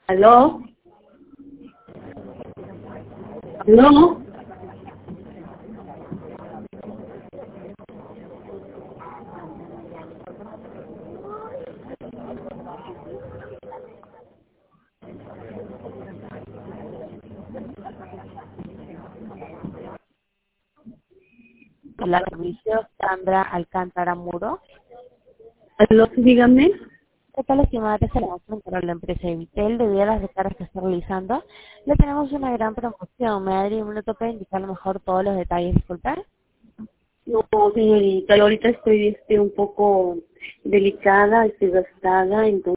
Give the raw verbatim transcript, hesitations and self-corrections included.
¿Aló? ¿Aló? La servicio Sandra Alcántara Muro. ¿Aló? Dígame. ¿Qué tal, estimada? Te saludamos para la empresa Evitel. Debido a las recargas que está realizando, le tenemos una gran promoción. ¿Me daría un minuto para indicar a lo mejor todos los detalles? Disculpar. No, señorita, yo ahorita estoy este, un poco delicada, estoy gastada, entonces